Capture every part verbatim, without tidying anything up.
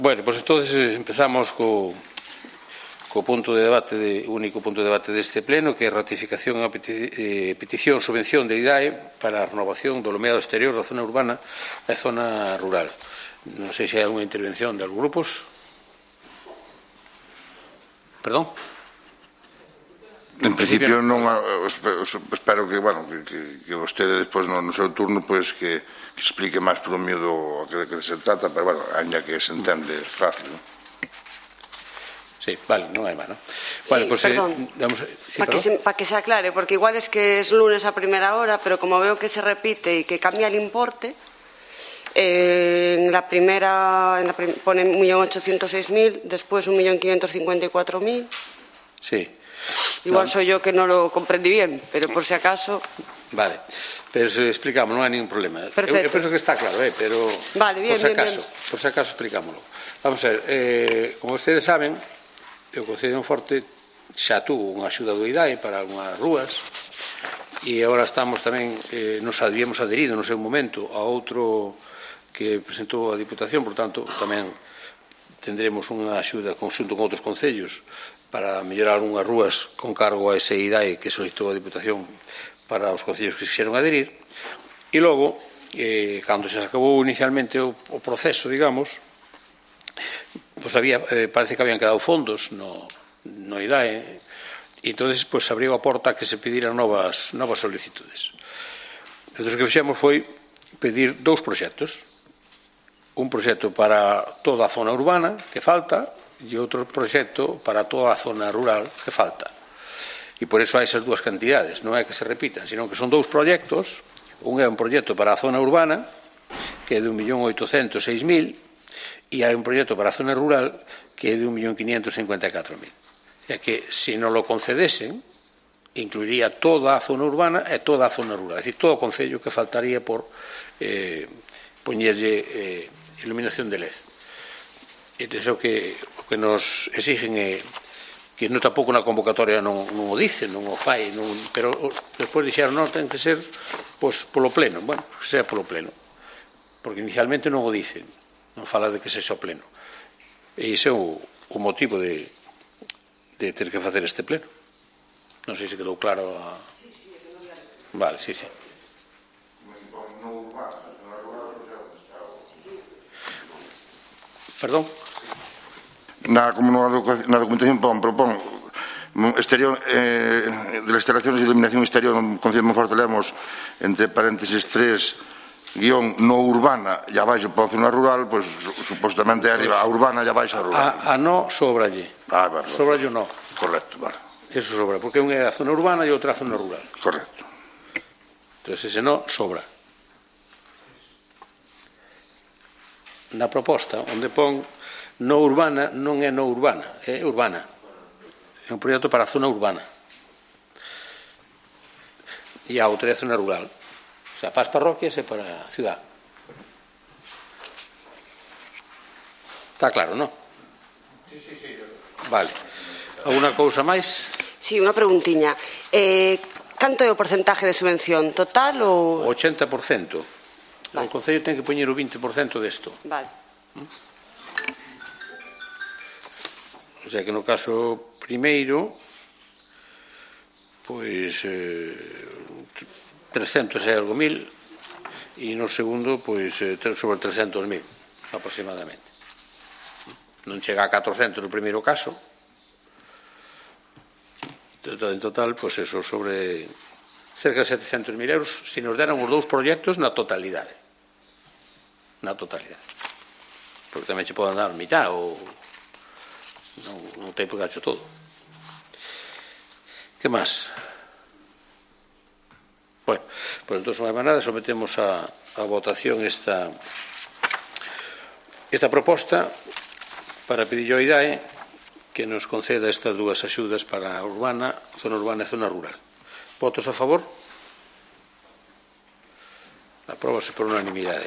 Bueno, pois entonces empezamos co, co punto de debate, de, único punto de debate deste pleno, que é ratificación a peti, eh, petición subvención de I D A E para a renovación do lomeado exterior da zona urbana e zona rural. Non sei se hai alguna intervención de algún grupos. Perdón? En principio non, espero que, bueno, que, que, que vostede despois no, no seu turno pois que, que explique máis por un miúdo a que, que se trata, pero bueno, ainda que se entende fácil, non? Sí, vale, non hai máis, non? Vale, sí, pues, perdón, eh, damos, sí, para, que se, para que se aclare, porque igual es que es lunes a primera hora, pero como veo que se repite y que cambia el importe, eh, en la primera en la prim, pone un millón ochocientos seis mil, después un millón quinientos cincuenta y cuatro mil. Sí. Igual no. soy yo que no lo comprendí bien, pero por si acaso... Vale, pero se explicamos, non hai ningún problema. Perfecto. Eu, eu penso que está claro, eh, pero vale, bien, por si bien, acaso, bien. por si acaso explicámoslo. Vamos a ver, eh, como ustedes saben, o Concello de Monforte xa tuvo unha axuda do I D A E para algunhas rúas e agora estamos tamén, eh, nos habíamos adherido no seu momento a outro que presentou a Diputación, por tanto, tamén tendremos unha axuda conxunto con outros concellos para mellorar unhas rúas con cargo a ese I D A E que solicitou a Diputación para os concellos que se quixeron adherir. E logo, eh, cando se acabou inicialmente o, o proceso, digamos, pues había, eh, parece que habían quedado fondos no, no I D A E e entonces pues, abriu a porta que se pediran novas, novas solicitudes. Entón, o que fixemos foi pedir dous proxectos. Un proxecto para toda a zona urbana que falta e outro proxecto para toda a zona rural que falta. E por iso hai esas dúas cantidades, non é que se repitan, sino que son dous proxectos. Un é un proxecto para a zona urbana, que é de un millón oitocentos seis mil, e hai un proxecto para a zona rural, que é de un millón quinientos cincuenta e catro mil. O sea que, se non lo concedesen, incluiría toda a zona urbana e toda a zona rural. É dicir, todo o concello que faltaría por eh, poñerlle eh, iluminación de L E D. Entón, o que, o que nos exigen é que non tampouco na convocatoria non, non o dicen, non o fai, non, pero despois dixeron, non, ten que ser pois, polo pleno. Bueno, que sea polo pleno, porque inicialmente non o dicen, non fala de que sexa o pleno. E ese é o, o motivo de, de ter que facer este pleno. Non sei se quedou claro a... Vale, sí, sí. Perdón? Na, como na, na documentación pon, propón exterior, eh, de las instalaciones de iluminación exterior no Concello de Monforte lemos entre paréntesis tres guión no urbana e abaixo para a zona rural, pois pues, supostamente arriba a urbana e abaixo a rural. A, a no sobra allí. Ah, vale. Sobra yo no. Correcto, vale. Eso sobra, porque unha é a zona urbana e outra a zona rural. Correcto. Entón, ese no sobra. Na proposta, onde pon no urbana, non é no urbana, é urbana. É un proxecto para a zona urbana. E a outra é a zona rural. O sea, para as parroquias e para a ciudad. Está claro, non? Sí, sí, sí. Vale. Alguna cousa máis? Sí, unha preguntiña. Eh, canto é o porcentaje de subvención? Total ou...? O ochenta por cento. Vale. O Concello ten que poñer o vinte por cento desto. Vale. O sea que no caso primeiro, pois eh, trescentos e algo mil, e no segundo, pois eh, sobre trescentos mil, aproximadamente. Non chega a catrocentos no primeiro caso. En total, pois eso, sobre cerca de setecentos mil euros, se nos deran os dous proxectos na totalidade. Na totalidade. Porque tamén se poden dar mitad ou non, non ten por gacho todo. Que máis? Bueno, pois entón non hai máis nada, sometemos a, a votación esta esta proposta para pedir ao I D A E que nos conceda estas dúas axudas para a urbana, zona urbana e zona rural. Votos a favor? Apróbase por unanimidade.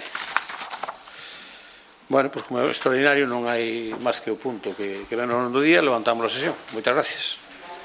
Bueno, pois como é extraordinario non hai máis que o punto que, que ven no do día, levantamos a sesión. Moitas gracias.